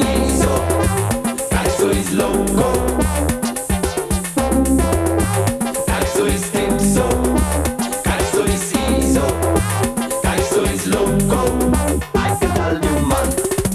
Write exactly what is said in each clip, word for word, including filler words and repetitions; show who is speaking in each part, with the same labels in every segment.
Speaker 1: schizo, Calzo is loco, Calzo is tipso, Calzo is schizo, Calzo is loco. I can tell you man.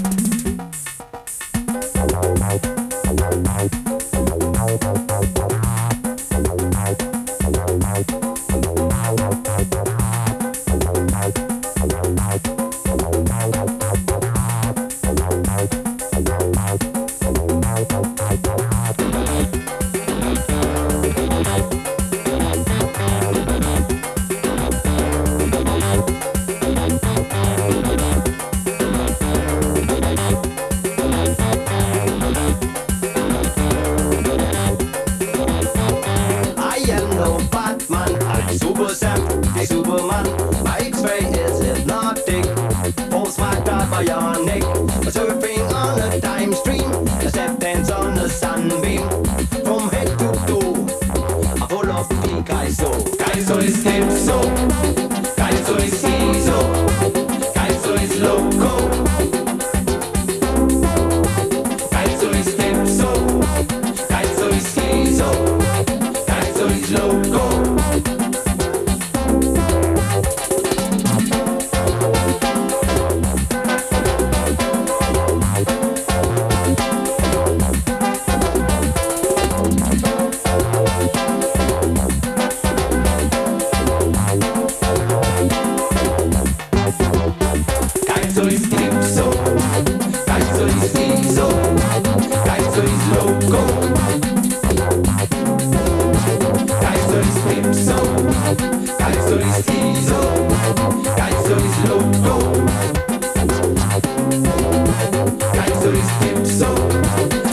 Speaker 1: Superman, my X-ray is hypnotic. Pulse my God bionic. Surfing on a time stream, a step dance on the sunbeam. From head to toe, I'm full of the Kaizo. Kaizo is tipso, Kaizo is schizo, Kaizo is loco. Kaizo is tipso, Kaizo is schizo, Kaizo is loco. Calzo is tipso, Calzo is schizo, Calzo is loco. Calzo is tipso, Calzo is schizo, Calzo is loco. Calzo is tipso.